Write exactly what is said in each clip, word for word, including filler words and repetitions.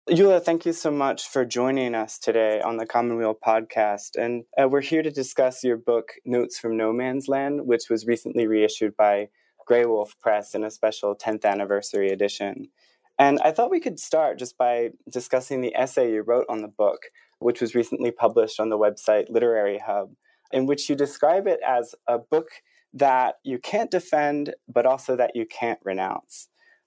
Eula, thank you so much for joining us today on the Commonweal podcast. And uh, we're here to discuss your book, Notes from No Man's Land, which was recently reissued by Grey Wolf Press in a special tenth anniversary edition. And I thought we could start just by discussing the essay you wrote on the book, which was recently published on the website Literary Hub, in which you describe it as a book that you can't defend, but also that you can't renounce.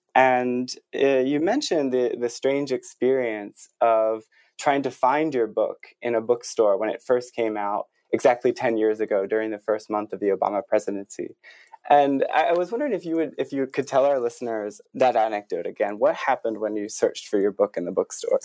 And uh, you mentioned the, the strange experience of trying to find your book in a bookstore when it first came out exactly ten years ago during the first month of the Obama presidency. And I, I was wondering if you would, if you could tell our listeners that anecdote again. What happened when you searched for your book in the bookstore?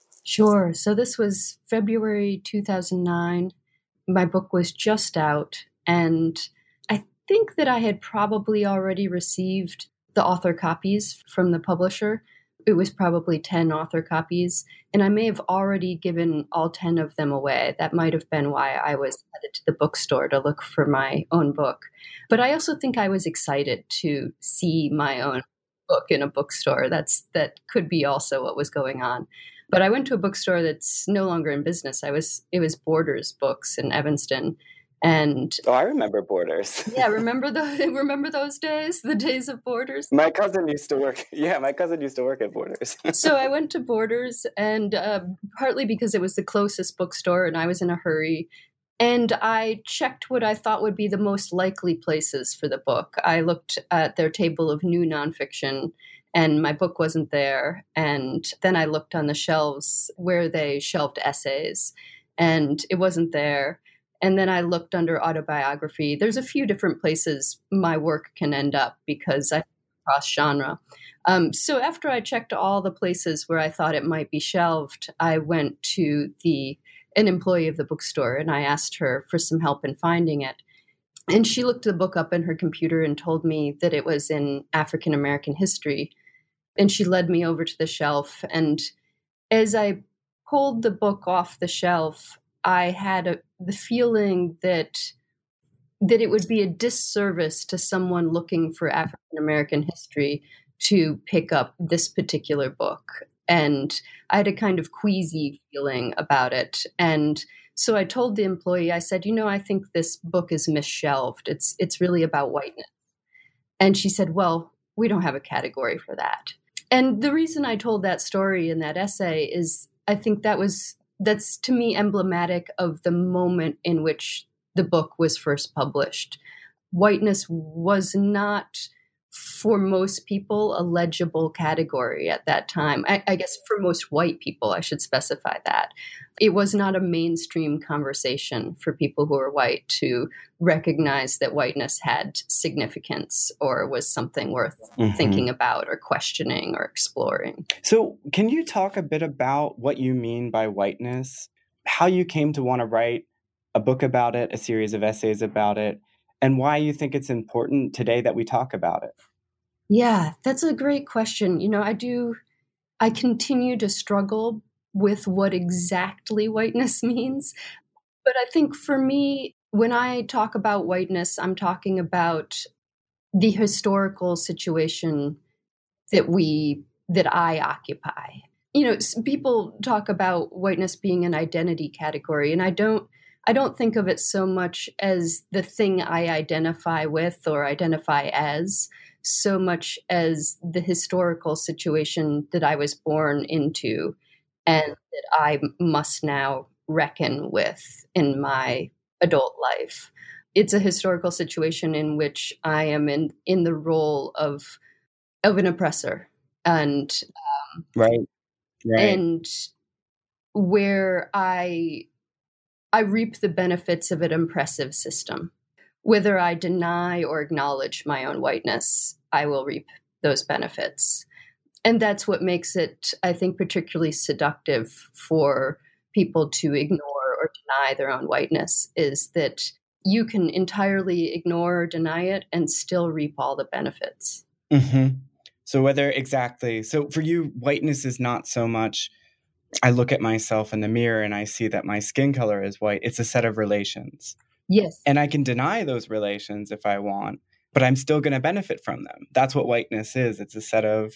Sure. So this was February two thousand nine. My book was just out, and I think that I had probably already received the author copies from the publisher. It was probably ten author copies, and I may have already given all ten of them away. That might have been why I was headed to the bookstore to look for my own book. But I also think I was excited to see my own book in a bookstore. That's that could be also what was going on. But I went to a bookstore that's no longer in business. I was it was Borders Books in Evanston. And oh, I remember Borders. yeah, remember the remember those days, the days of Borders. My cousin used to work. Yeah, my cousin used to work at Borders. So I went to Borders, and uh, partly because it was the closest bookstore, and I was in a hurry. And I checked what I thought would be the most likely places for the book. I looked at their table of new nonfiction, and my book wasn't there. And then I looked on the shelves where they shelved essays, and it wasn't there. And then I looked under autobiography. There's a few different places my work can end up because I cross genre. Um, so after I checked all the places where I thought it might be shelved, I went to the an employee of the bookstore, and I asked her for some help in finding it. And she looked the book up in her computer and told me that it was in African American history. And she led me over to the shelf. And as I pulled the book off the shelf, I had a, the feeling that that it would be a disservice to someone looking for African American history to pick up this particular book. And I had a kind of queasy feeling about it. And so I told the employee, I said, you know, I think this book is misshelved. It's it's really about whiteness. And she said, well, we don't have a category for that. And the reason I told that story in that essay is I think that was That's, to me, emblematic of the moment in which the book was first published. Whiteness was not, for most people, a legible category at that time. I, I guess for most white people, I should specify that. It was not a mainstream conversation for people who are white to recognize that whiteness had significance or was something worth mm-hmm. thinking about or questioning or exploring. So can you talk a bit about what you mean by whiteness, how you came to want to write a book about it, a series of essays about it, and why you think it's important today that we talk about it? Yeah, that's a great question. You know, I do, I continue to struggle with what exactly whiteness means. But I think for me, when I talk about whiteness, I'm talking about the historical situation that we, that I occupy. You know, people talk about whiteness being an identity category, and I don't, I don't think of it so much as the thing I identify with or identify as, so much as the historical situation that I was born into and that I must now reckon with in my adult life. It's a historical situation in which I am in, in the role of of an oppressor, and um, right, right, and where I I reap the benefits of an oppressive system. Whether I deny or acknowledge my own whiteness, I will reap those benefits. And that's what makes it, I think, particularly seductive for people to ignore or deny their own whiteness, is that you can entirely ignore or deny it and still reap all the benefits. Mm-hmm. So whether exactly, so for you, whiteness is not so much, I look at myself in the mirror and I see that my skin color is white. It's a set of relations. Yes. And I can deny those relations if I want, but I'm still going to benefit from them. That's what whiteness is. It's a set of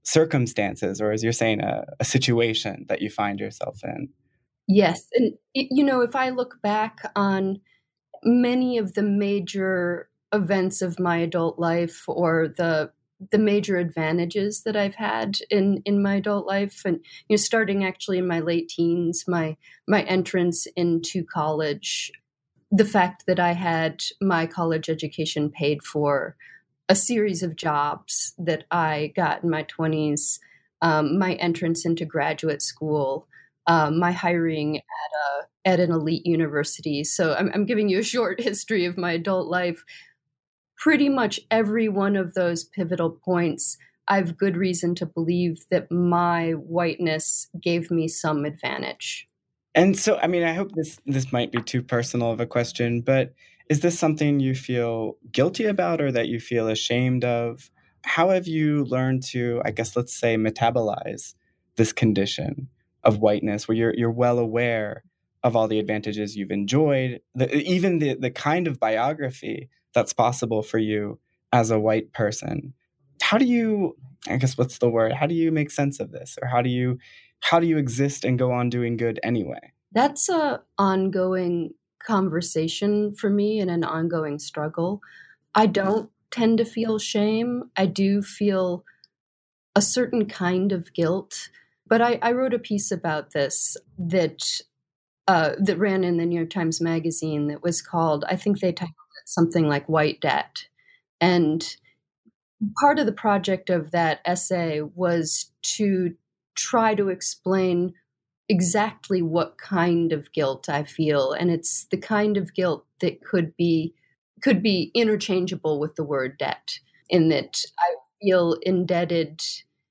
circumstances, or as you're saying, a, a situation that you find yourself in. Yes. And, you know, if I look back on many of the major events of my adult life, or the the major advantages that I've had in, in my adult life, and you know, starting actually in my late teens, my my entrance into college, the fact that I had my college education paid for, a series of jobs that I got in my twenties, um, my entrance into graduate school, um, my hiring at a at an elite university. So I'm, I'm giving you a short history of my adult life. Pretty much every one of those pivotal points, I've good reason to believe that my whiteness gave me some advantage. And so, I mean, I hope this this might be too personal of a question, but is this something you feel guilty about or that you feel ashamed of? How have you learned to, I guess, let's say, metabolize this condition of whiteness, where you're you're well aware of all the advantages you've enjoyed, the, even the the kind of biography that's possible for you as a white person? How do you, I guess, what's the word? How do you make sense of this, or how do you how do you exist and go on doing good anyway? That's a ongoing conversation for me and an ongoing struggle. I don't tend to feel shame. I do feel a certain kind of guilt. But I, I wrote a piece about this that uh, that ran in the New York Times Magazine that was called, I think they titled it something like White Debt. And part of the project of that essay was to try to explain exactly what kind of guilt I feel. And it's the kind of guilt that could be could be interchangeable with the word debt, in that I feel indebted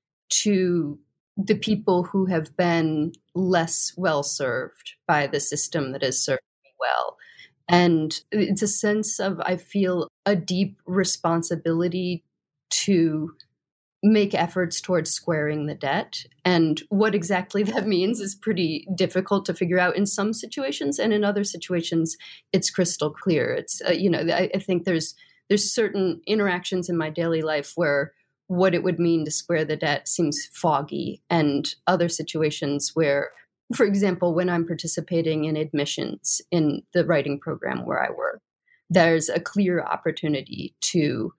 to the people who have been less well served by the system that has served me well. And it's a sense of, I feel, a deep responsibility to make efforts towards squaring the debt. And what exactly that means is pretty difficult to figure out in some situations, and in other situations, it's crystal clear. It's uh, you know, I, I think there's there's certain interactions in my daily life where what it would mean to square the debt seems foggy, and other situations where, for example, when I'm participating in admissions in the writing program where I work, there's a clear opportunity to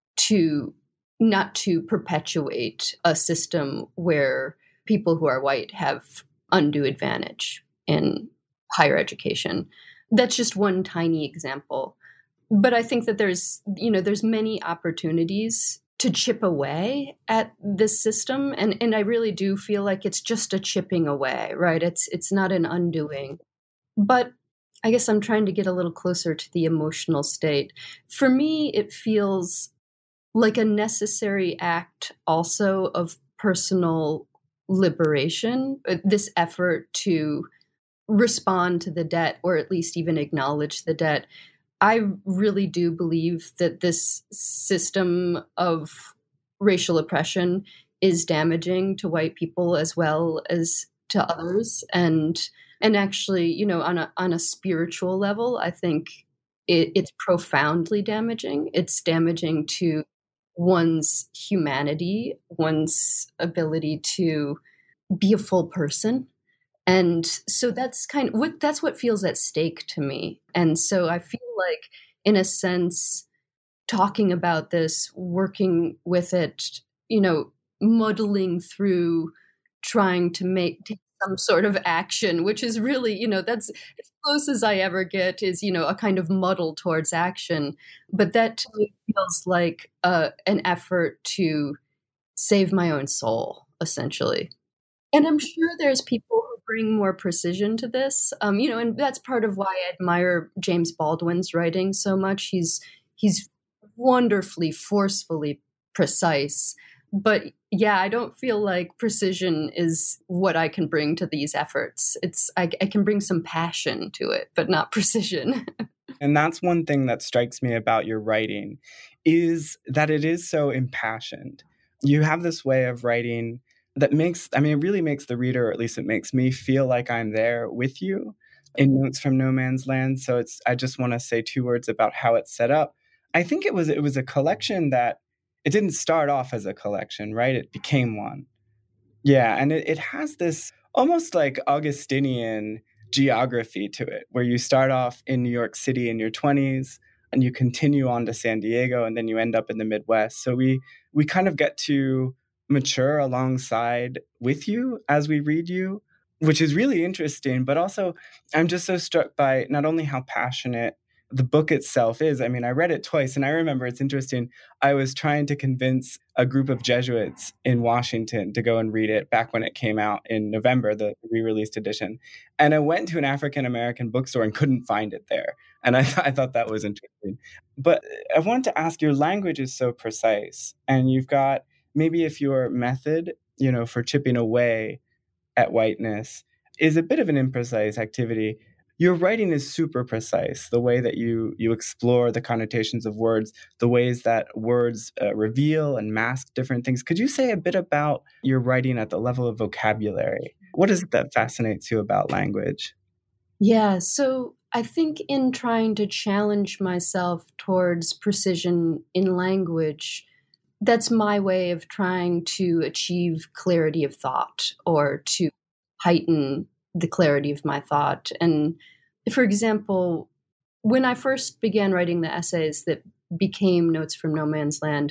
to not to perpetuate a system where people who are white have undue advantage in higher education. That's just one tiny example. But I think that there's, you know, there's many opportunities to chip away at this system. And, and I really do feel like it's just a chipping away, right? It's, it's not an undoing. But I guess I'm trying to get a little closer to the emotional state. For me, it feels like a necessary act also of personal liberation, this effort to respond to the debt, or at least even acknowledge the debt. I really do believe that this system of racial oppression is damaging to white people as well as to others. And and actually, you know, on a on a spiritual level, I think it, it's profoundly damaging. It's damaging to one's humanity, one's ability to be a full person. And so that's kind of what that's what feels at stake to me. And so I feel like, in a sense, talking about this, working with it, you know, muddling through, trying to make take some sort of action, which is really, you know, that's as close as I ever get, is, you know, a kind of muddle towards action. But that to me feels like uh, an effort to save my own soul, essentially. And I'm sure there's people who bring more precision to this, um, you know, and that's part of why I admire James Baldwin's writing so much. He's he's wonderfully, forcefully precise. But yeah, I don't feel like precision is what I can bring to these efforts. It's I, I can bring some passion to it, but not precision. And that's one thing that strikes me about your writing, is that it is so impassioned. You have this way of writing that makes, I mean, it really makes the reader, or at least it makes me feel like I'm there with you in Notes from No Man's Land. So it's, I just want to say two words about how it's set up. I think it was, it was a collection that it didn't start off as a collection, right? It became one. Yeah, and it, it has this almost like Augustinian geography to it, where you start off in New York City in your twenties, and you continue on to San Diego, and then you end up in the Midwest. So we we kind of get to mature alongside with you as we read you, which is really interesting. But also, I'm just so struck by not only how passionate the book itself is. I mean, I read it twice, and I remember, it's interesting, I was trying to convince a group of Jesuits in Washington to go and read it back when it came out in November, the re-released edition. And I went to an African-American bookstore and couldn't find it there. And I, th- I thought that was interesting. But I wanted to ask, your language is so precise, and you've got, maybe if your method, you know, for chipping away at whiteness is a bit of an imprecise activity, your writing is super precise. The way that you you explore the connotations of words, the ways that words uh, reveal and mask different things. Could you say a bit about your writing at the level of vocabulary? What is it that fascinates you about language? Yeah, so I think in trying to challenge myself towards precision in language, that's my way of trying to achieve clarity of thought, or to heighten the clarity of my thought. And for example, when I first began writing the essays that became Notes from No Man's Land,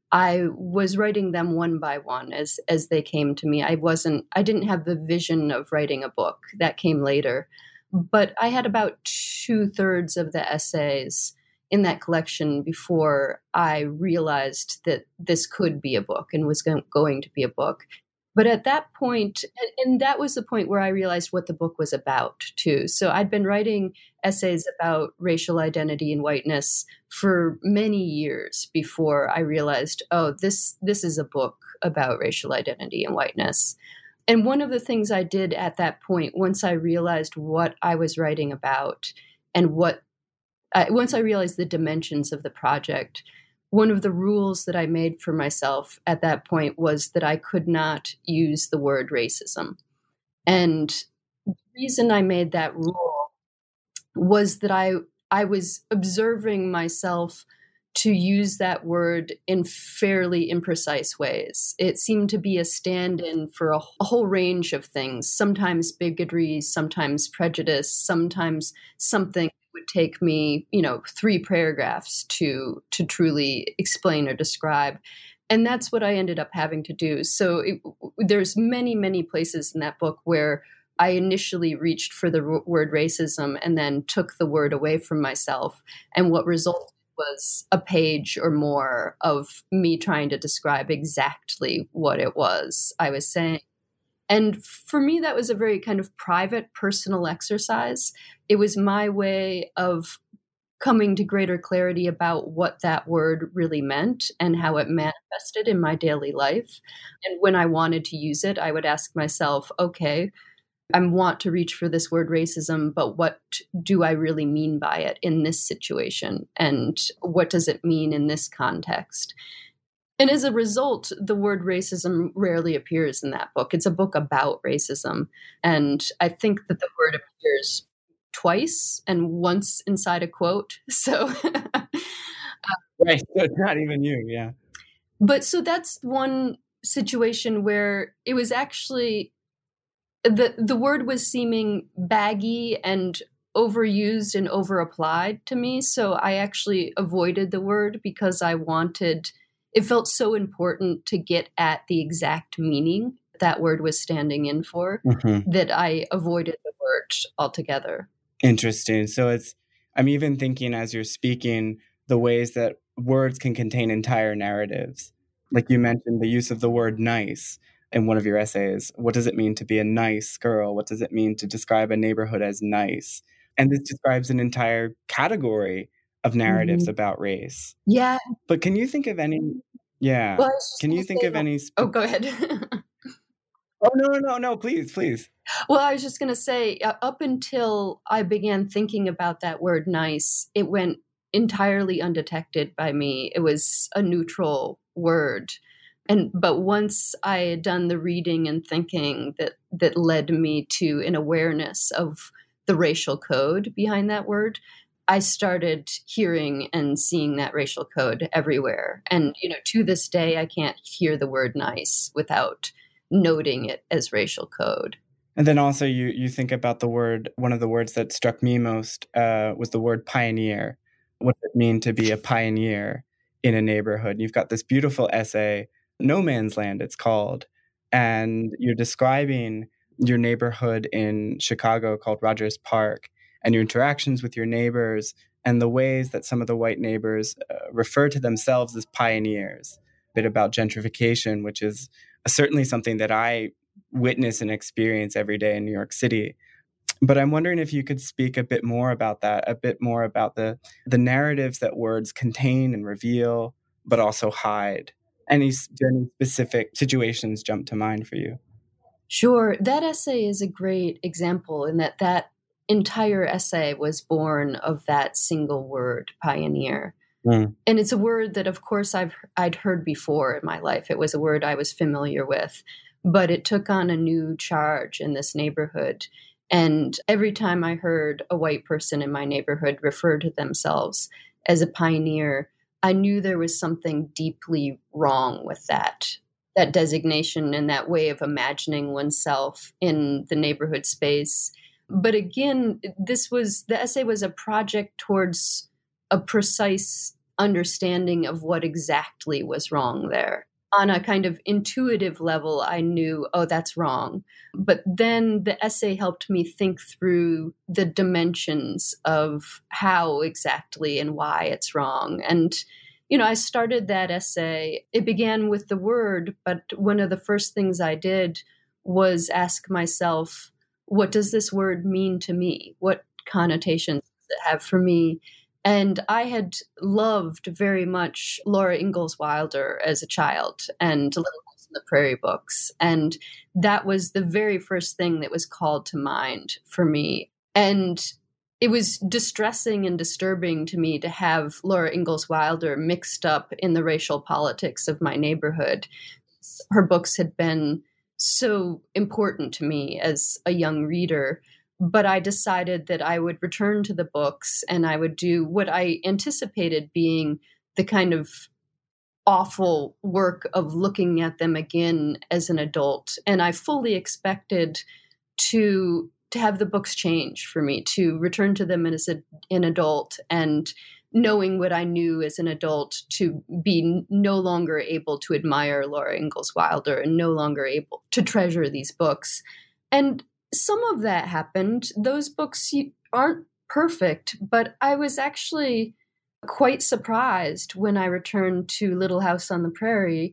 I was writing them one by one as as they came to me. I wasn't I didn't have the vision of writing a book. That came later. But I had about two-thirds of the essays in that collection before I realized that this could be a book and was go- going to be a book. But at that point, and, and that was the point where I realized what the book was about, too. So I'd been writing essays about racial identity and whiteness for many years before I realized, oh, this this is a book about racial identity and whiteness. And one of the things I did at that point, once I realized what I was writing about and what, uh, once I realized the dimensions of the project, one of the rules that I made for myself at that point was that I could not use the word racism. And the reason I made that rule was that I I was observing myself to use that word in fairly imprecise ways. It seemed to be a stand-in for a, a whole range of things, sometimes bigotry, sometimes prejudice, sometimes something would take me, you know, three paragraphs to to truly explain or describe. And that's what I ended up having to do. So it, there's many, many places in that book where I initially reached for the r- word racism and then took the word away from myself. And what resulted was a page or more of me trying to describe exactly what it was I was saying. And for me, that was a very kind of private, personal exercise. It was my way of coming to greater clarity about what that word really meant and how it manifested in my daily life. And when I wanted to use it, I would ask myself, okay, I want to reach for this word racism, but what do I really mean by it in this situation? And what does it mean in this context? And as a result, the word racism rarely appears in that book. It's a book about racism. And I think that the word appears twice and once inside a quote. So, right. So it's not even you. Yeah. But so that's one situation where it was actually the, the word was seeming baggy and overused and overapplied to me. So I actually avoided the word because I wanted, it felt so important to get at the exact meaning that word was standing in for, mm-hmm. that I avoided the word altogether. Interesting. So it's, I'm even thinking as you're speaking, the ways that words can contain entire narratives. Like you mentioned the use of the word nice in one of your essays. What does it mean to be a nice girl? What does it mean to describe a neighborhood as nice? And this describes an entire category of narratives mm-hmm. about race. Yeah. But can you think of any, yeah. Well, can you think of that. any? Spe- oh, go ahead. oh, no, no, no, no, please, please. Well, I was just going to say, uh, up until I began thinking about that word nice, it went entirely undetected by me. It was a neutral word. And but once I had done the reading and thinking that that led me to an awareness of the racial code behind that word, I started hearing and seeing that racial code everywhere. And, you know, to this day, I can't hear the word nice without noting it as racial code. And then also you you think about the word, one of the words that struck me most uh, was the word pioneer. What does it mean to be a pioneer in a neighborhood? You've got this beautiful essay, No Man's Land it's called, and you're describing your neighborhood in Chicago called Rogers Park and your interactions with your neighbors and the ways that some of the white neighbors uh, refer to themselves as pioneers. A bit about gentrification, which is certainly something that I witness and experience every day in New York City. But I'm wondering if you could speak a bit more about that, a bit more about the the narratives that words contain and reveal, but also hide. Any, do any specific situations jump to mind for you? Sure. That essay is a great example in that that entire essay was born of that single word, pioneer. Mm. And it's a word that, of course, I've I'd heard before in my life. It was a word I was familiar with, but it took on a new charge in this neighborhood. And every time I heard a white person in my neighborhood refer to themselves as a pioneer, I knew there was something deeply wrong with that, that designation and that way of imagining oneself in the neighborhood space. But again, this was, the essay was a project towards a precise understanding of what exactly was wrong there. On a kind of intuitive level, I knew, oh, that's wrong. But then the essay helped me think through the dimensions of how exactly and why it's wrong. And, you know, I started that essay. It began with the word, but one of the first things I did was ask myself, what does this word mean to me? What connotations does it have for me? And I had loved very much Laura Ingalls Wilder as a child and Little House on the Prairie books. And that was the very first thing that was called to mind for me. And it was distressing and disturbing to me to have Laura Ingalls Wilder mixed up in the racial politics of my neighborhood. Her books had been so important to me as a young reader. But I decided that I would return to the books and I would do what I anticipated being the kind of awful work of looking at them again as an adult. And I fully expected to to have the books change for me, to return to them as a, an adult and knowing what I knew as an adult, to be no longer able to admire Laura Ingalls Wilder and no longer able to treasure these books. And some of that happened. Those books aren't perfect, but I was actually quite surprised when I returned to Little House on the Prairie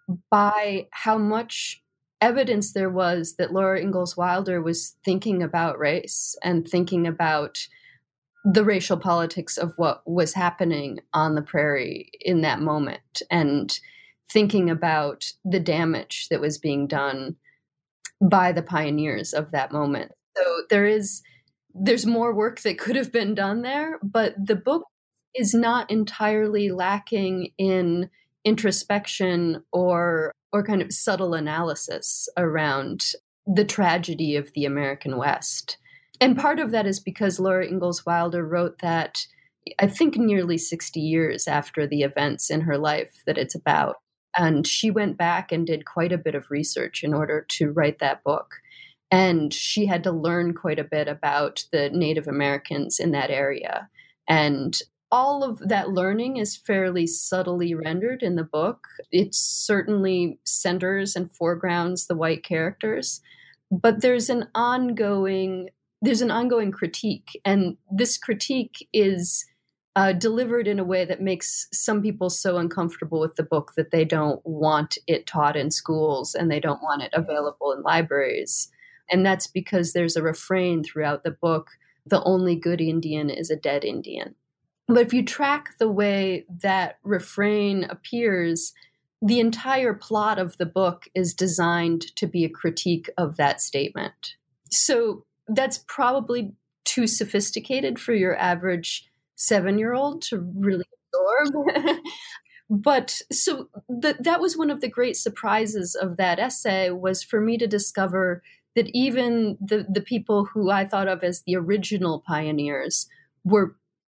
by how much evidence there was that Laura Ingalls Wilder was thinking about race and thinking about the racial politics of what was happening on the prairie in that moment and thinking about the damage that was being done by the pioneers of that moment. So there is, there's more work that could have been done there, but the book is not entirely lacking in introspection or or kind of subtle analysis around the tragedy of the American West. And part of that is because Laura Ingalls Wilder wrote that, I think, nearly sixty years after the events in her life that it's about. And she went back and did quite a bit of research in order to write that book. And she had to learn quite a bit about the Native Americans in that area. And all of that learning is fairly subtly rendered in the book. It certainly centers and foregrounds the white characters, but there's an ongoing, there's an ongoing critique. And this critique is Uh, delivered in a way that makes some people so uncomfortable with the book that they don't want it taught in schools and they don't want it available in libraries. And that's because there's a refrain throughout the book, the only good Indian is a dead Indian. But if you track the way that refrain appears, the entire plot of the book is designed to be a critique of that statement. So that's probably too sophisticated for your average seven-year-old to really absorb. But so th- that was one of the great surprises of that essay, was for me to discover that even the, the people who I thought of as the original pioneers were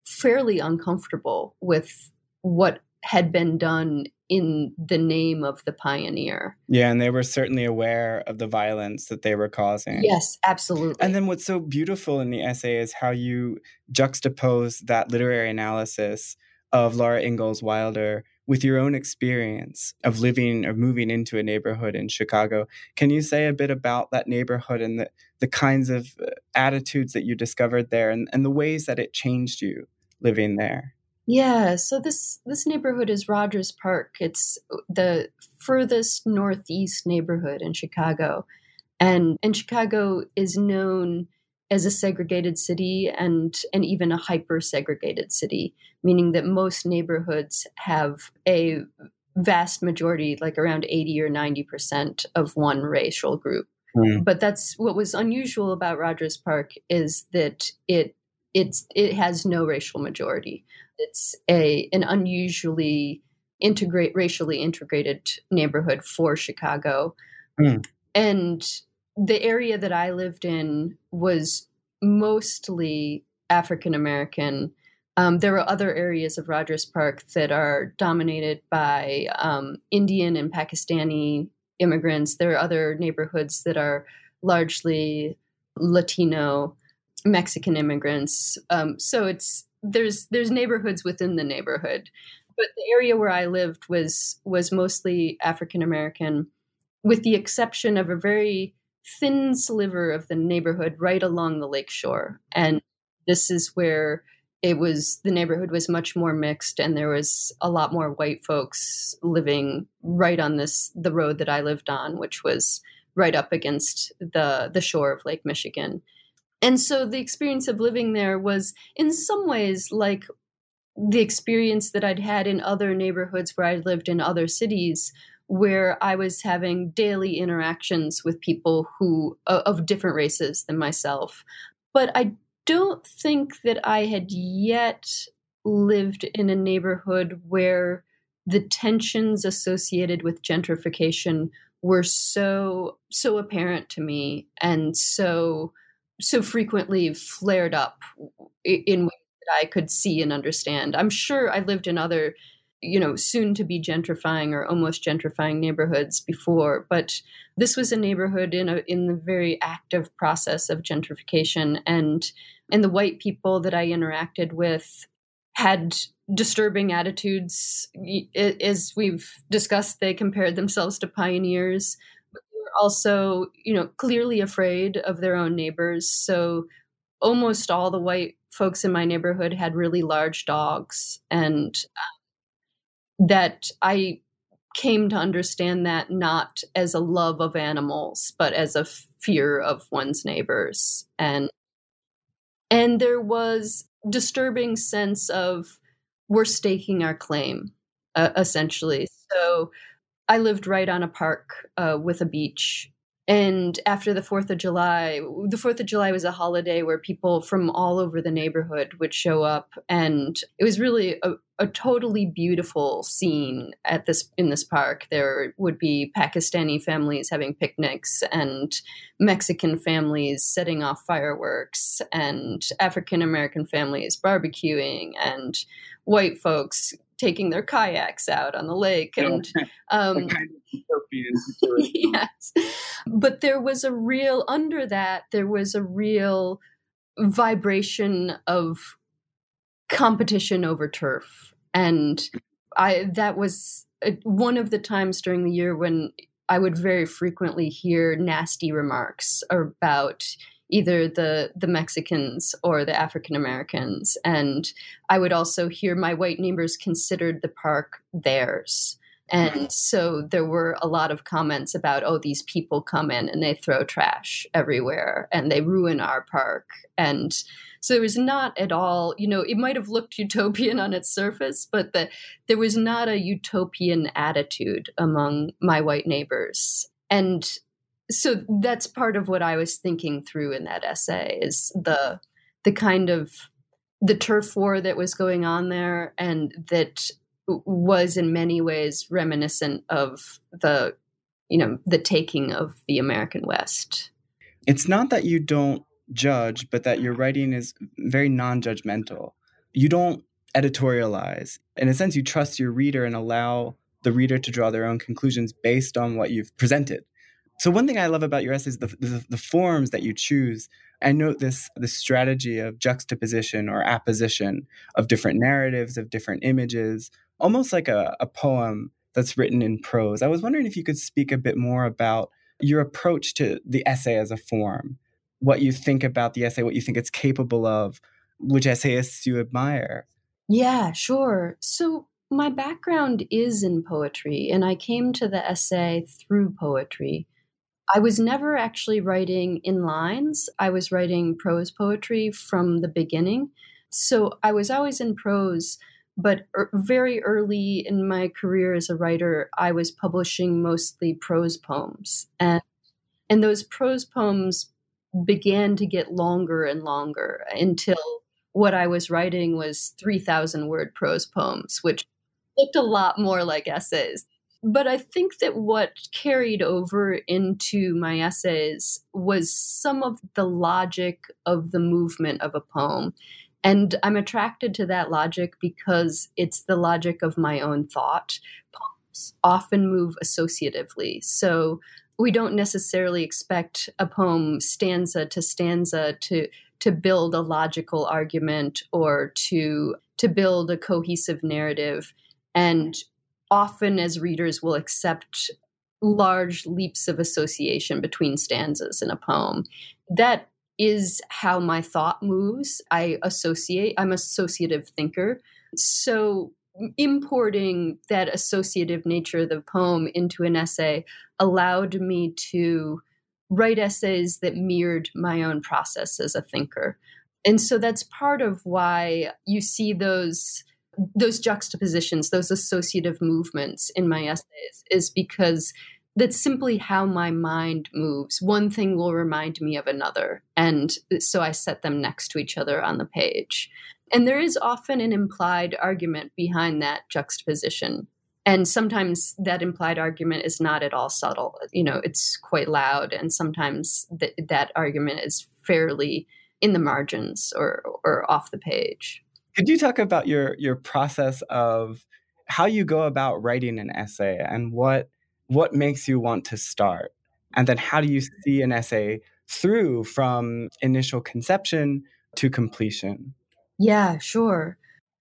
fairly uncomfortable with what had been done in the name of the pioneer. Yeah, and they were certainly aware of the violence that they were causing. Yes, absolutely. And then what's so beautiful in the essay is how you juxtapose that literary analysis of Laura Ingalls Wilder with your own experience of living or moving into a neighborhood in Chicago. Can you say a bit about that neighborhood and the, the kinds of attitudes that you discovered there and, and the ways that it changed you living there? Yeah, so this this neighborhood is Rogers Park. It's the furthest northeast neighborhood in Chicago. And, and Chicago is known as a segregated city and, and even a hyper-segregated city, meaning that most neighborhoods have a vast majority, like around eighty or ninety percent of one racial group. Mm. But that's what was unusual about Rogers Park is that it it's it has no racial majority. It's a an unusually integrate racially integrated neighborhood for Chicago. Mm. And the area that I lived in was mostly African American. Um, there are other areas of Rogers Park that are dominated by um, Indian and Pakistani immigrants. There are other neighborhoods that are largely Latino, Mexican immigrants. Um, so it's there's there's neighborhoods within the neighborhood. But the area where I lived was was mostly African American, with the exception of a very thin sliver of the neighborhood right along the lakeshore. And this is where it was, the neighborhood was much more mixed, and there was a lot more white folks living right on this, the road that I lived on, which was right up against the, the shore of Lake Michigan. And so the experience of living there was in some ways like the experience that I'd had in other neighborhoods where I lived in other cities, where I was having daily interactions with people who uh, of different races than myself. But I don't think that I had yet lived in a neighborhood where the tensions associated with gentrification were so so apparent to me and so so frequently flared up in ways that I could see and understand. I'm sure I lived in other, you know, soon to be gentrifying or almost gentrifying neighborhoods before, but this was a neighborhood in a in the very active process of gentrification, and and the white people that I interacted with had disturbing attitudes. As we've discussed, they compared themselves to pioneers, but they were also, you know, clearly afraid of their own neighbors. So almost all the white folks in my neighborhood had really large dogs, and um, that I came to understand that not as a love of animals, but as a fear of one's neighbors. And and there was disturbing sense of we're staking our claim, uh, essentially. So I lived right on a park uh, with a beach. And after the fourth of July, the fourth of July was a holiday where people from all over the neighborhood would show up. And it was really a, a totally beautiful scene at this in this park. There would be Pakistani families having picnics and Mexican families setting off fireworks and African-American families barbecuing and white folks taking their kayaks out on the lake. And um, kind of yes. But there was a real, under that, there was a real vibration of competition over turf. And I that was one of the times during the year when I would very frequently hear nasty remarks about either the the Mexicans or the African Americans. And I would also hear my white neighbors considered the park theirs. And so there were a lot of comments about, oh, these people come in and they throw trash everywhere and they ruin our park. And so it was not at all, you know, it might have looked utopian on its surface, but the, there was not a utopian attitude among my white neighbors. And so that's part of what I was thinking through in that essay is the the kind of the turf war that was going on there, and that was in many ways reminiscent of the, you know, the taking of the American West. It's not that you don't judge, but that your writing is very non-judgmental you don't editorialize. In a sense, you trust your reader and allow the reader to draw their own conclusions based on what you've presented. So one thing I love about your essays is the, the, the forms that you choose. I note this, this strategy of juxtaposition or apposition of different narratives, of different images, almost like a, a poem that's written in prose. I was wondering if you could speak a bit more about your approach to the essay as a form, what you think about the essay, what you think it's capable of, which essayists you admire. Yeah, sure. So my background is in poetry, and I came to the essay through poetry. I was never actually writing in lines. I was writing prose poetry from the beginning. So I was always in prose, but er, very early in my career as a writer, I was publishing mostly prose poems. And, and those prose poems began to get longer and longer until what I was writing was three thousand word prose poems, which looked a lot more like essays. But I think that what carried over into my essays was some of the logic of the movement of a poem. And I'm attracted to that logic because it's the logic of my own thought. Poems often move associatively. So we don't necessarily expect a poem stanza to stanza to, to build a logical argument or to, to build a cohesive narrative. And often as readers will accept large leaps of association between stanzas in a poem. That is how my thought moves. I associate, I'm an associative thinker. So importing that associative nature of the poem into an essay allowed me to write essays that mirrored my own process as a thinker. And so that's part of why you see those those juxtapositions, those associative movements in my essays, is because that's simply how my mind moves. One thing will remind me of another. And so I set them next to each other on the page. And there is often an implied argument behind that juxtaposition. And sometimes that implied argument is not at all subtle. You know, it's quite loud. And sometimes th- that argument is fairly in the margins or, or off the page. Could you talk about your your process of how you go about writing an essay and what what makes you want to start? And then how do you see an essay through from initial conception to completion? Yeah, sure.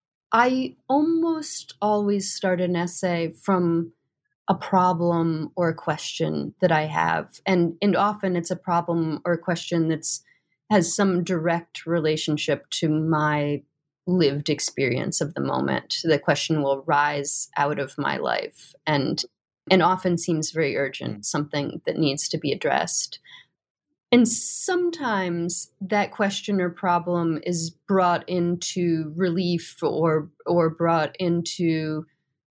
I almost always start an essay from a problem or a question that I have. And and often it's a problem or a question that's has some direct relationship to my lived experience of the moment. The question will rise out of my life and and often seems very urgent, something that needs to be addressed. And sometimes that question or problem is brought into relief or or brought into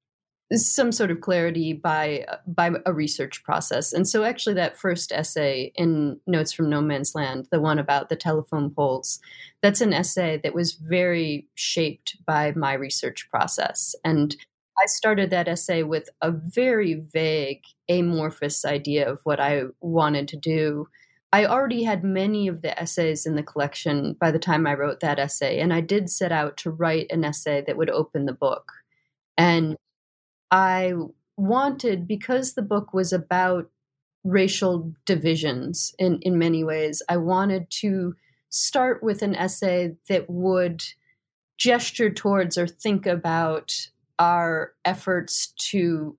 some sort of clarity by by a research process. And so actually that first essay in Notes from No Man's Land, the one about the telephone poles, that's an essay that was very shaped by my research process. And I started that essay with a very vague, amorphous idea of what I wanted to do. I already had many of the essays in the collection by the time I wrote that essay, and I did set out to write an essay that would open the book. And I wanted, because the book was about racial divisions in, in many ways, I wanted to start with an essay that would gesture towards or think about our efforts to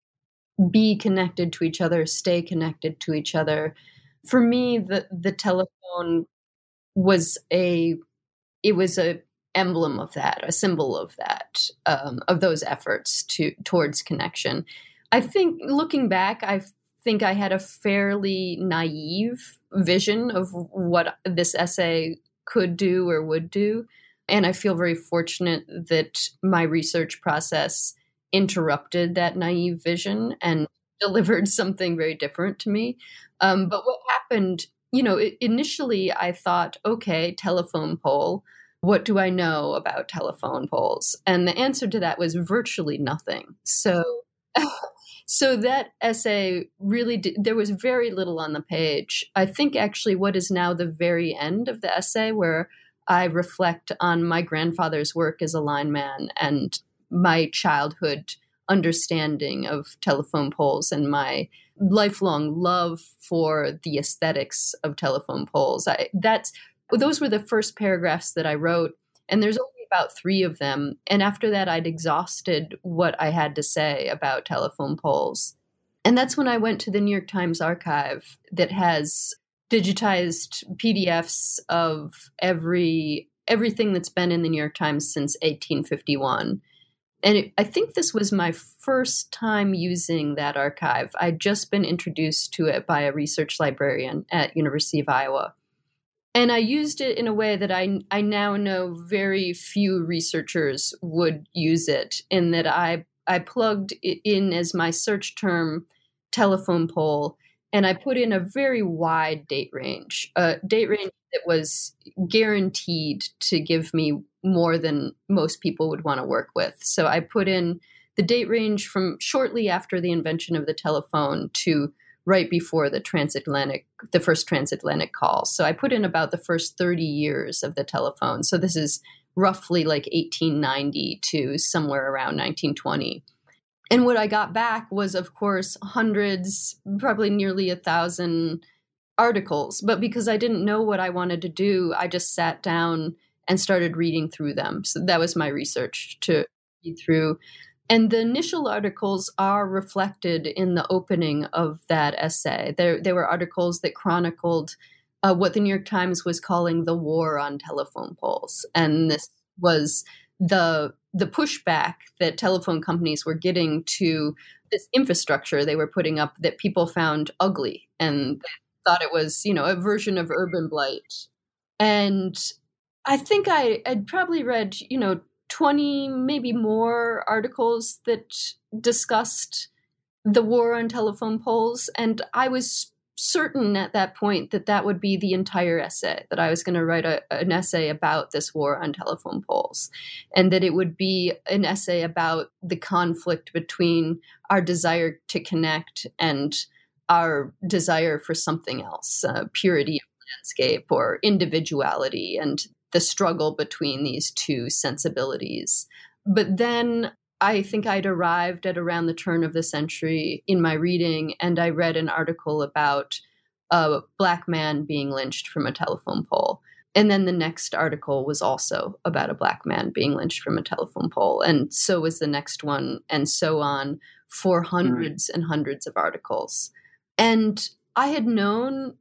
be connected to each other, stay connected to each other. For me, the, the telephone was a, it was a emblem of that, a symbol of that, um, of those efforts to towards connection. I think looking back, I think I had a fairly naive vision of what this essay could do or would do. And I feel very fortunate that my research process interrupted that naive vision and delivered something very different to me. Um, but what happened, you know, initially I thought, okay, telephone pole. What do I know about telephone poles? And the answer to that was virtually nothing. So, so that essay really did, there was very little on the page. I think actually what is now the very end of the essay where I reflect on my grandfather's work as a lineman and my childhood understanding of telephone poles and my lifelong love for the aesthetics of telephone poles. I, that's those were the first paragraphs that I wrote, and there's only about three of them. And after that, I'd exhausted what I had to say about telephone poles. And that's when I went to the New York Times archive that has digitized P D Fs of every everything that's been in the New York Times since eighteen fifty-one. And it, I think this was my first time using that archive. I'd just been introduced to it by a research librarian at University of Iowa. And I used it in a way that I, I now know very few researchers would use it, in that I, I plugged it in as my search term telephone pole, and I put in a very wide date range, a date range that was guaranteed to give me more than most people would want to work with. So I put in the date range from shortly after the invention of the telephone to right before the transatlantic, the first transatlantic call. So I put in about the first thirty years of the telephone. So this is roughly like eighteen ninety to somewhere around nineteen twenty. And what I got back was, of course, hundreds, probably nearly a thousand articles. But because I didn't know what I wanted to do, I just sat down and started reading through them. So that was my research, to read through. And the initial articles are reflected in the opening of that essay. There, there were articles that chronicled uh, what the New York Times was calling the war on telephone poles. And this was the the pushback that telephone companies were getting to this infrastructure they were putting up that people found ugly and thought it was, you know, a version of urban blight. And I think I, I'd probably read, you know, twenty, maybe more articles that discussed the war on telephone poles. And I was certain at that point that that would be the entire essay, that I was going to write a, an essay about this war on telephone poles, and that it would be an essay about the conflict between our desire to connect and our desire for something else, uh, purity of landscape or individuality, and the struggle between these two sensibilities. But then I think I'd arrived at around the turn of the century in my reading, and I read an article about a Black man being lynched from a telephone pole. And then the next article was also about a Black man being lynched from a telephone pole. And so was the next one, and so on, for hundreds and hundreds of articles. And I had known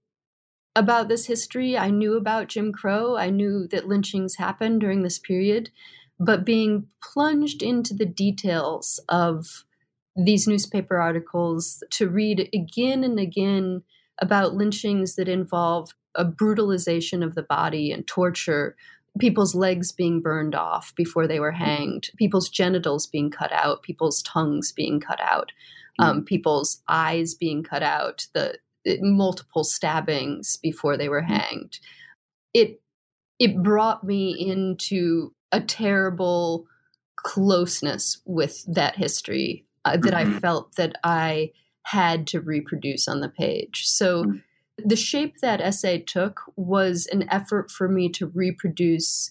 about this history. I knew about Jim Crow. I knew that lynchings happened during this period. But being plunged into the details of these newspaper articles, to read again and again about lynchings that involve a brutalization of the body and torture, people's legs being burned off before they were hanged, people's genitals being cut out, people's tongues being cut out, um, people's eyes being cut out, the, the multiple stabbings before they were hanged. It it brought me into a terrible closeness with that history uh, that I felt that I had to reproduce on the page. So the shape that essay took was an effort for me to reproduce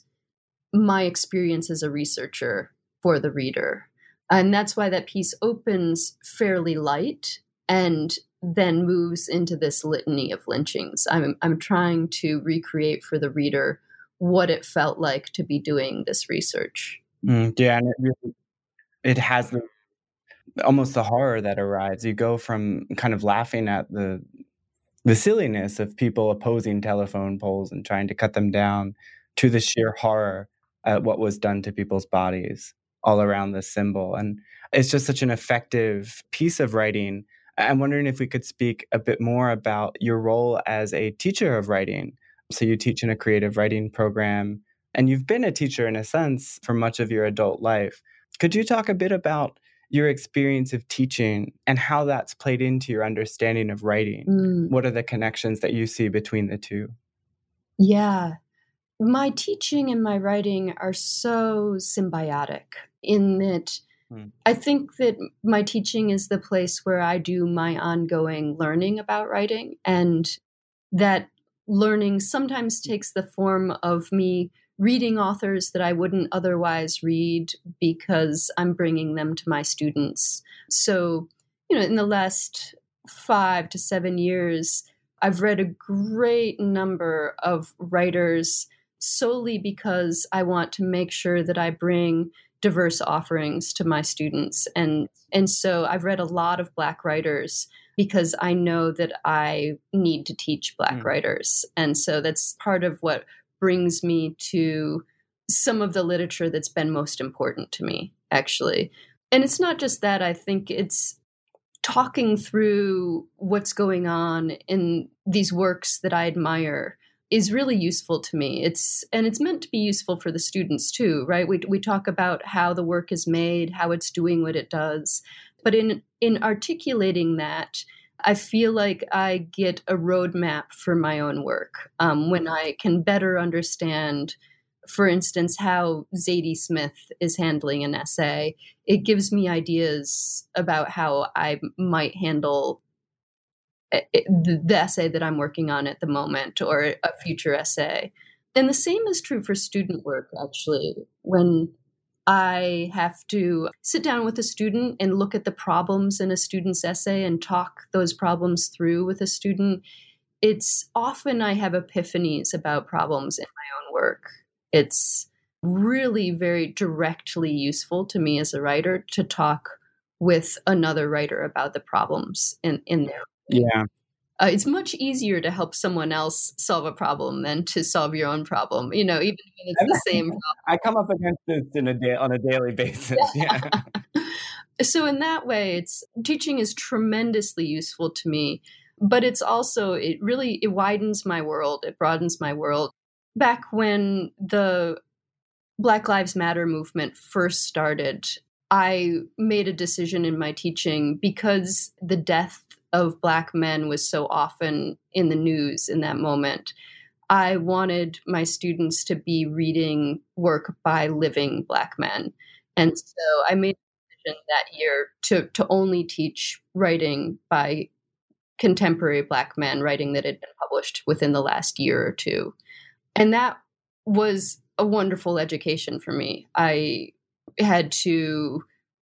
my experience as a researcher for the reader. And that's why that piece opens fairly light and then moves into this litany of lynchings. I'm, I'm trying to recreate for the reader what it felt like to be doing this research. Mm, yeah, and it really, it has the, almost the horror that arrives. You go from kind of laughing at the the silliness of people opposing telephone poles and trying to cut them down, to the sheer horror at what was done to people's bodies all around this symbol. And it's just such an effective piece of writing. I'm wondering if we could speak a bit more about your role as a teacher of writing. So you teach in a creative writing program, and you've been a teacher in a sense for much of your adult life. Could you talk a bit about your experience of teaching and how that's played into your understanding of writing? Mm. What are the connections that you see between the two? Yeah. My teaching and my writing are so symbiotic in that mm. I think that my teaching is the place where I do my ongoing learning about writing, and that learning sometimes takes the form of me reading authors that I wouldn't otherwise read because I'm bringing them to my students. So, you know, in the last five to seven years, I've read a great number of writers solely because I want to make sure that I bring diverse offerings to my students. And, and so I've read a lot of Black writers because I know that I need to teach Black mm. writers. And so that's part of what brings me to some of the literature that's been most important to me, actually. And it's not just that. I think it's talking through what's going on in these works that I admire is really useful to me. It's and it's meant to be useful for the students too, right? We we talk about how the work is made, how it's doing what it does. But in in articulating that, I feel like I get a roadmap for my own work um, when I can better understand, for instance, how Zadie Smith is handling an essay. It gives me ideas about how I might handle the, the essay that I'm working on at the moment or a future essay. And the same is true for student work, actually. When I have to sit down with a student and look at the problems in a student's essay and talk those problems through with a student, it's often I have epiphanies about problems in my own work. It's really very directly useful to me as a writer to talk with another writer about the problems in, in their Yeah. Uh, it's much easier to help someone else solve a problem than to solve your own problem, you know, even when it's the same problem. I come up against this in a day, on a daily basis. Yeah. So in that way, it's teaching is tremendously useful to me, but it's also, it really, it widens my world. It broadens my world. Back when the Black Lives Matter movement first started, I made a decision in my teaching because the death of Black men was so often in the news in that moment. I wanted my students to be reading work by living Black men. And so I made a decision that year to, to only teach writing by contemporary Black men, writing that had been published within the last year or two. And that was a wonderful education for me. I had to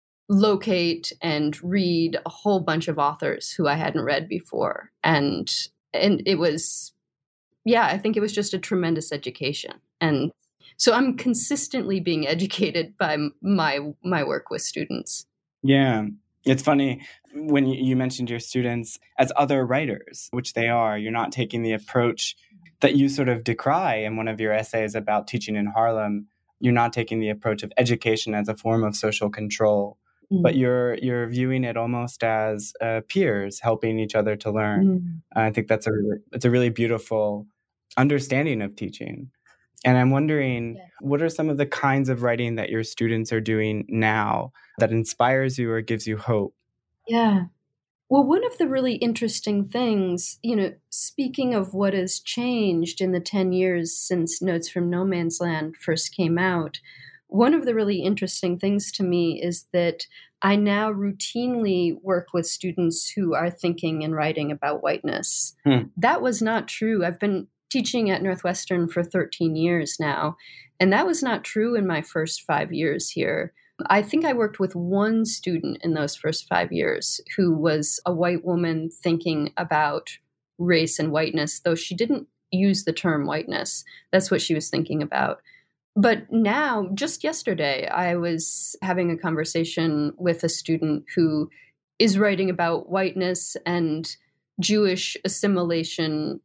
locate and read a whole bunch of authors who I hadn't read before. And and it was, yeah, I think it was just a tremendous education. And so I'm consistently being educated by my my work with students. Yeah. It's funny when you mentioned your students as other writers, which they are. You're not taking the approach that you sort of decry in one of your essays about teaching in Harlem. You're not taking the approach of education as a form of social control. Mm. But you're you're viewing it almost as uh, peers helping each other to learn. Mm. I think that's a it's a really beautiful understanding of teaching. And I'm wondering, yes. What are some of the kinds of writing that your students are doing now that inspires you or gives you hope? Yeah. Well, one of the really interesting things, you know, speaking of what has changed in the ten years since Notes from No Man's Land first came out, one of the really interesting things to me is that I now routinely work with students who are thinking and writing about whiteness. Hmm. That was not true. I've been teaching at Northwestern for thirteen years now, and that was not true in my first five years here. I think I worked with one student in those first five years who was a white woman thinking about race and whiteness, though she didn't use the term whiteness. That's what she was thinking about. But now, just yesterday, I was having a conversation with a student who is writing about whiteness and Jewish assimilation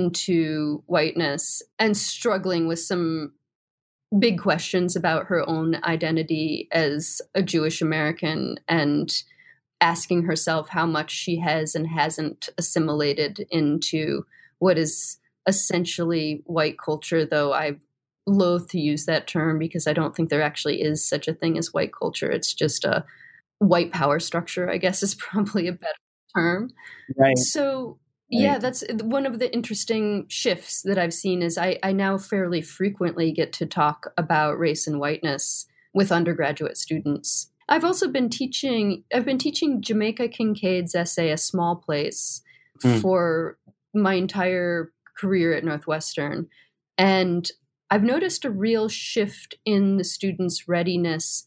into whiteness and struggling with some big questions about her own identity as a Jewish American and asking herself how much she has and hasn't assimilated into what is essentially white culture, though I loathe to use that term because I don't think there actually is such a thing as white culture. It's just a white power structure, I guess is probably a better term. Right. So yeah, that's one of the interesting shifts that I've seen is I, I now fairly frequently get to talk about race and whiteness with undergraduate students. I've also been teaching, I've been teaching Jamaica Kincaid's essay, A Small Place, mm. for my entire career at Northwestern. And I've noticed a real shift in the students' readiness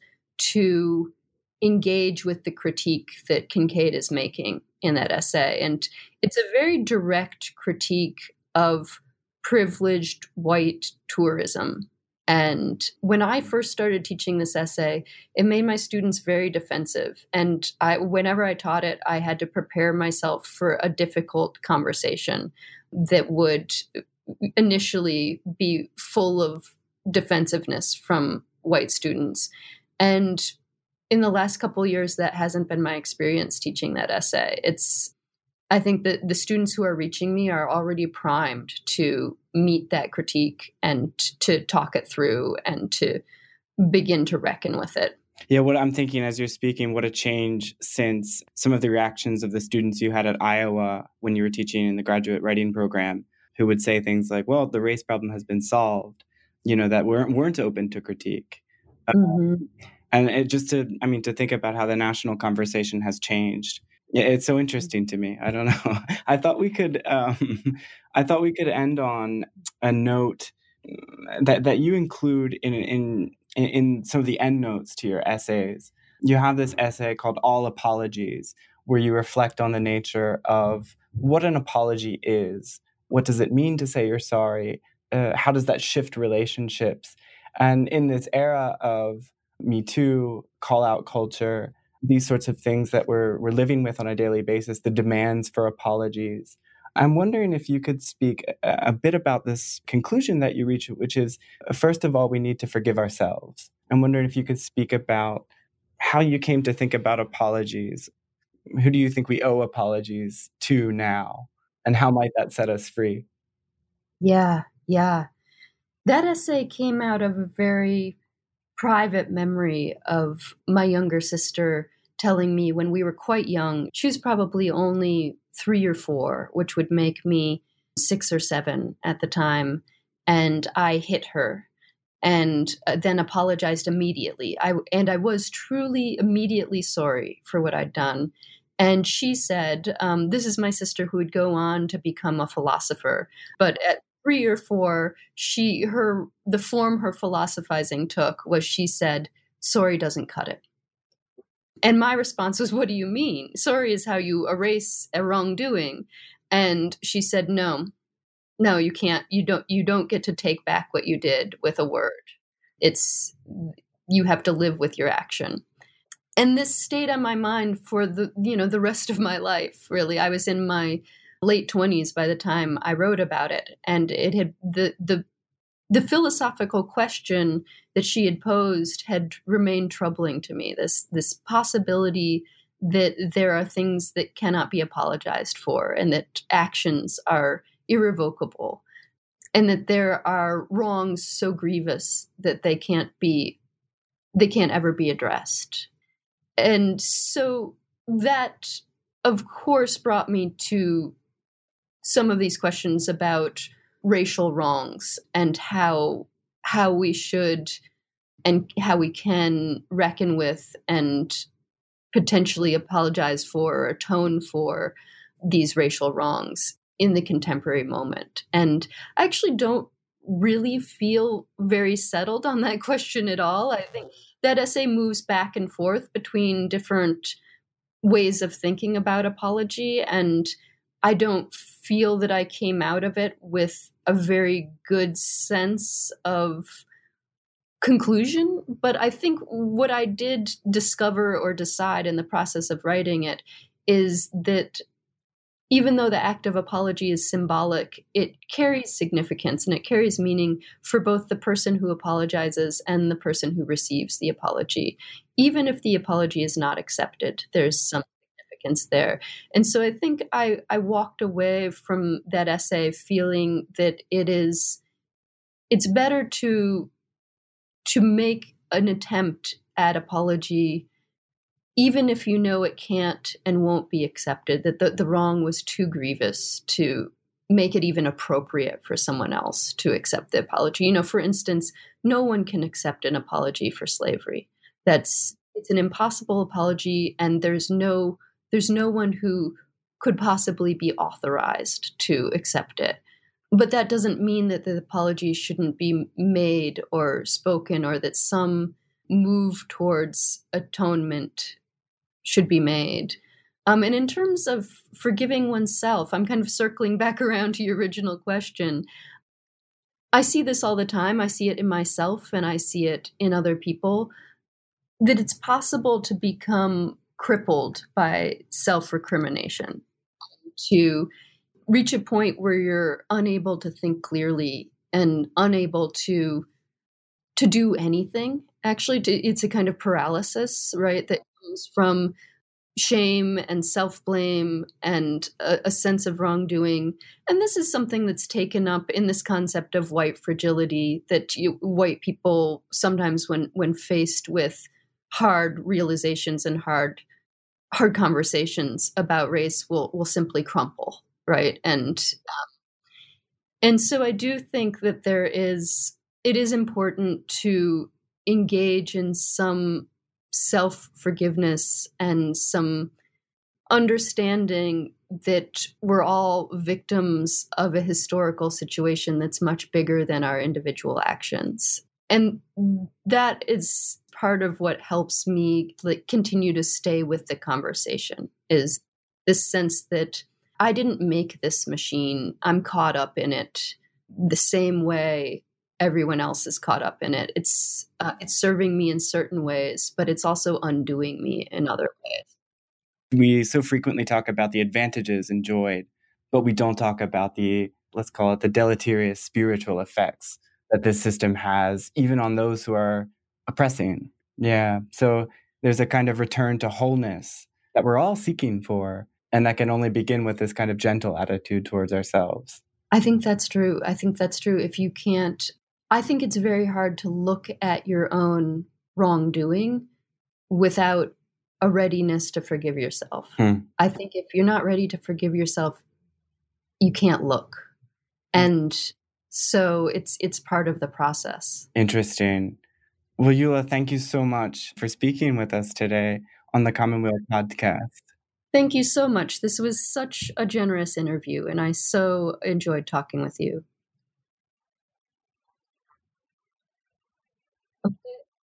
to engage with the critique that Kincaid is making in that essay. And it's a very direct critique of privileged white tourism. And when I first started teaching this essay, it made my students very defensive. And I, whenever I taught it, I had to prepare myself for a difficult conversation that would initially be full of defensiveness from white students. And in the last couple of years, that hasn't been my experience teaching that essay. It's, I think that the students who are reaching me are already primed to meet that critique and to talk it through and to begin to reckon with it. Yeah, what I'm thinking as you're speaking, what a change since some of the reactions of the students you had at Iowa when you were teaching in the graduate writing program, who would say things like, well, the race problem has been solved, you know, that weren't, weren't open to critique. Mm-hmm. Um, and it just to, I mean, to think about how the national conversation has changed. Yeah, it's so interesting to me. I don't know. I thought we could, um, I thought we could end on a note that, that you include in, in, in some of the end notes to your essays. You have this essay called All Apologies, where you reflect on the nature of what an apology is. What does it mean to say you're sorry? Uh, how does that shift relationships? And in this era of Me Too, call out culture, these sorts of things that we're we're living with on a daily basis, the demands for apologies. I'm wondering if you could speak a, a bit about this conclusion that you reach, which is, first of all, we need to forgive ourselves. I'm wondering if you could speak about how you came to think about apologies. Who do you think we owe apologies to now? And how might that set us free? Yeah, yeah. That essay came out of a very private memory of my younger sister telling me when we were quite young, she was probably only three or four, which would make me six or seven at the time. And I hit her and then apologized immediately. I, and I was truly immediately sorry for what I'd done. And she said, um, this is my sister who would go on to become a philosopher. But at three or four, she, her, the form her philosophizing took was she said, sorry doesn't cut it. And my response was, what do you mean? Sorry is how you erase a wrongdoing. And she said, no, no, you can't, you don't, you don't get to take back what you did with a word. It's, you have to live with your action. And this stayed on my mind for the, you know, the rest of my life, really. I was in my late twenties by the time I wrote about it. And it had, the, the, the philosophical question that she had posed had remained troubling to me. This, this possibility that there are things that cannot be apologized for and that actions are irrevocable and that there are wrongs so grievous that they can't be, they can't ever be addressed. And so that, of course, brought me to some of these questions about racial wrongs and how how we should and how we can reckon with and potentially apologize for or atone for these racial wrongs in the contemporary moment. And I actually don't really feel very settled on that question at all. I think that essay moves back and forth between different ways of thinking about apology, and I don't feel that I came out of it with a very good sense of conclusion. But I think what I did discover or decide in the process of writing it is that even though the act of apology is symbolic, it carries significance and it carries meaning for both the person who apologizes and the person who receives the apology. Even if the apology is not accepted, there's some significance there. And so I think I, I walked away from that essay feeling that it is, it's better to, to make an attempt at apology even if you know it can't and won't be accepted, that the, the wrong was too grievous to make it even appropriate for someone else to accept the apology. You know, for instance, no one can accept an apology for slavery. That's, it's an impossible apology, and there's no, there's no one who could possibly be authorized to accept it. But that doesn't mean that the apology shouldn't be made or spoken, or that some move towards atonement should be made. Um, and in terms of forgiving oneself, I'm kind of circling back around to your original question. I see this all the time. I see it in myself and I see it in other people, that it's possible to become crippled by self-recrimination, to reach a point where you're unable to think clearly and unable to to do anything. Actually, to, it's a kind of paralysis, right, that comes from shame and self-blame and a, a sense of wrongdoing. And this is something that's taken up in this concept of white fragility, that you, white people sometimes, when when faced with hard realizations and hard hard conversations about race, will will simply crumple, right? And um, and so I do think that there is it is important to engage in some self-forgiveness and some understanding that we're all victims of a historical situation that's much bigger than our individual actions. And that is part of what helps me like continue to stay with the conversation, is this sense that I didn't make this machine. I'm caught up in it the same way everyone else is caught up in it. It's uh, it's serving me in certain ways, but it's also undoing me in other ways. We so frequently talk about the advantages enjoyed, but we don't talk about the, let's call it the deleterious spiritual effects that this system has, even on those who are oppressing. Yeah. So there's a kind of return to wholeness that we're all seeking for, and that can only begin with this kind of gentle attitude towards ourselves. I think that's true. I think that's true. If you can't, I think it's very hard to look at your own wrongdoing without a readiness to forgive yourself. Hmm. I think if you're not ready to forgive yourself, you can't look. And so it's it's part of the process. Interesting. Well, Eula, thank you so much for speaking with us today on the Commonweal podcast. Thank you so much. This was such a generous interview, and I so enjoyed talking with you.